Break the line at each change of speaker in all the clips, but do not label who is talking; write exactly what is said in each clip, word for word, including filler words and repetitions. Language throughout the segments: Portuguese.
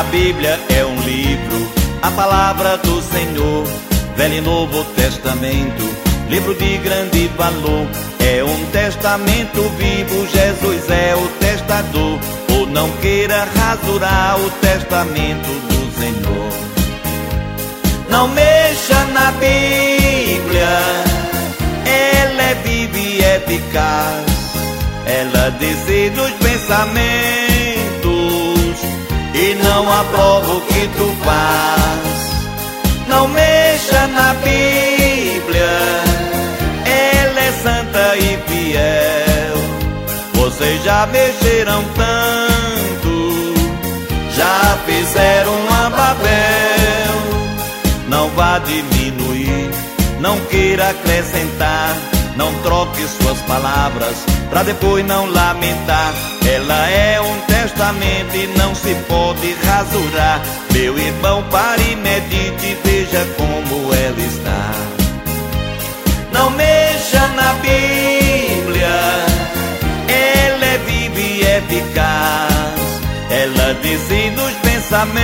Bíblia é um livro, a palavra do Senhor, Velho e Novo Testamento, livro de grande valor. É um testamento vivo, Jesus é o testador. Ou não queira rasurar o testamento do Senhor. Não mexa na Bíblia, ela é viva e eficaz. Ela decide os pensamentos e não aprova o que tu faz. Não mexa na Bíblia, ela é santa e fiel. Vocês já mexeram tanto, já fizeram uma Babel. Não vá diminuir, não queira acrescentar. Não troque suas palavras pra depois não lamentar. Ela é um testamento e não se pode rasurar. Meu irmão, pare e medite, veja como ela está. Não mexa na Bíblia, ela é viva e eficaz. Ela decide os pensamentos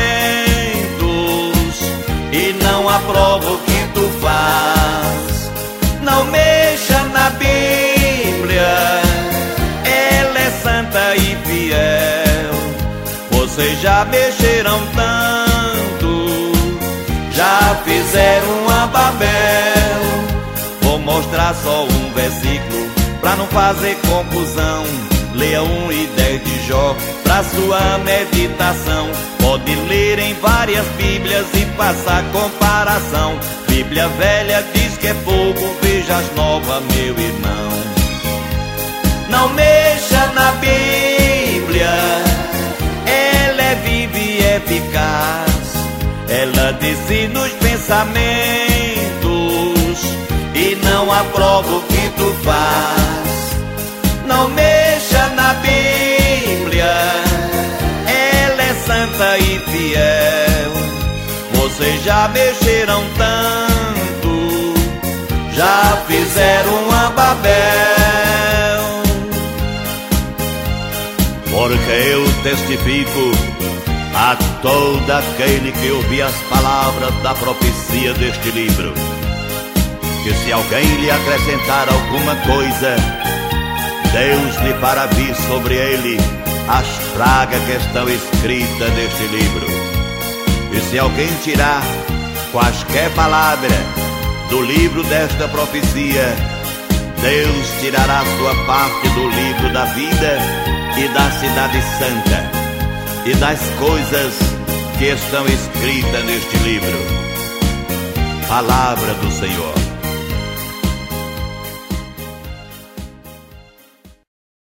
e não aprova o que tu faz. Não mexa na Bíblia, ela é santa e fiel. Vocês já mexeram tanto, já fizeram uma Babel. Vou mostrar só um versículo pra não fazer confusão. Leia um e dez de Jó pra sua meditação. Pode ler em várias Bíblias e passar comparação. Bíblia velha diz que é fogo, veja as novas, meu irmão. Não mexa na Bíblia, ela é viva e eficaz. Ela decide os pensamentos e não aprova o que tu faz. Não mexa na Bíblia, ela é santa e fiel. Vocês já mexeram tanto, já fizeram uma Babel. Porque eu testifico a todo aquele que ouvir as palavras da profecia deste livro, que se alguém lhe acrescentar alguma coisa, Deus lhe fará vir sobre ele as pragas que estão escritas neste livro. E se alguém tirar quaisquer palavra do livro desta profecia, Deus tirará sua parte do livro da vida e da cidade santa e das coisas que estão escritas neste livro. Palavra do Senhor.